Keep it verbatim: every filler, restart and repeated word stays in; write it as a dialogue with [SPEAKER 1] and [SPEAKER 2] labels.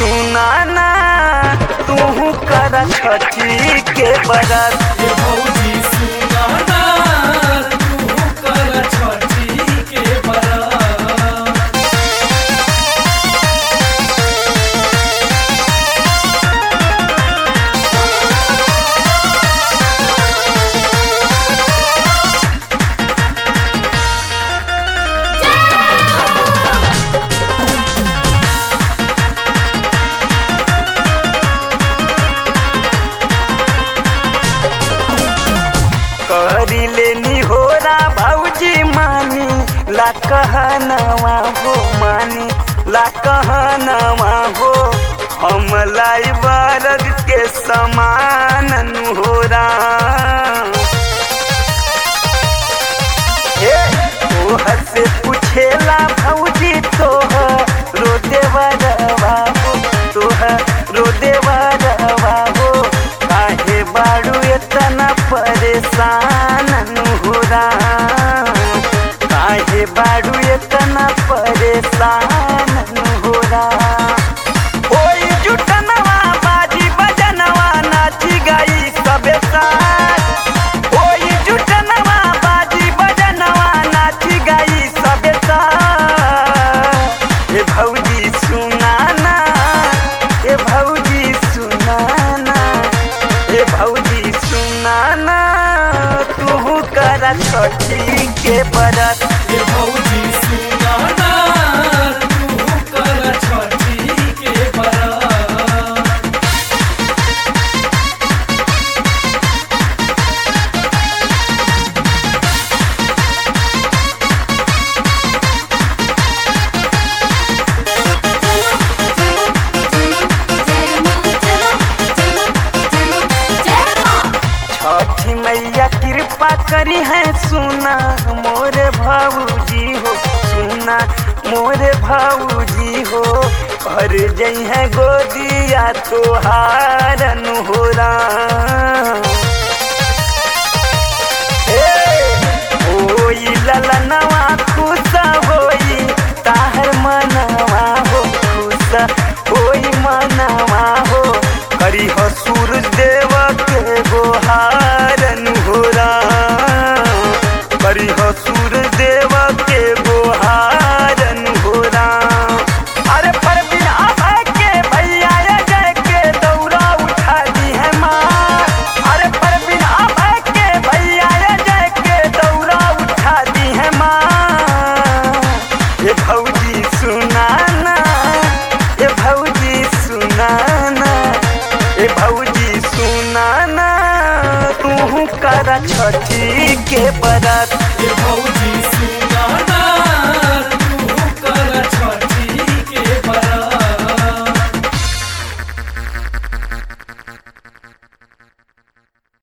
[SPEAKER 1] सुनाना तू कर छठी के बरत।
[SPEAKER 2] ए भौजी सुनाना तू कर छठी के बरत।
[SPEAKER 1] करी लेनी होरा भौजी मानी ला कहनवा हो, मानी ला कहनवा हो। हम लाई बरद के समान होरा हे तोहर से पूछेला भौजी तोह रो देवरवा हो, तोह रो देवरवा हो। काहे बाड़ू इतना परेशान होरा, काहे बाड़ू इतना परेशान होरा। ओई जुटनवा बाजी बजनवा नाची गई सबे साथ। ओई जुटनवा बाजी बजनवा नाची गई सबे साथ। ए भौजी सुनाना, ए भौजी सुनाना, ए भौजी सुनाना तू कर छठी के बरत।
[SPEAKER 2] ए भौजी सुनाना तू कर छठी के बरत।
[SPEAKER 1] छठी मैया कृपा करी है सुना मोरे भाऊजी हो, सुना मोरे भाऊजी हो। भर जई है गोदिया तोहारन होरा। होई ललनवा खुश होई ताहर मनवा हो, खुश होई मनवा हो। करी हो सूरज देव के गोहार।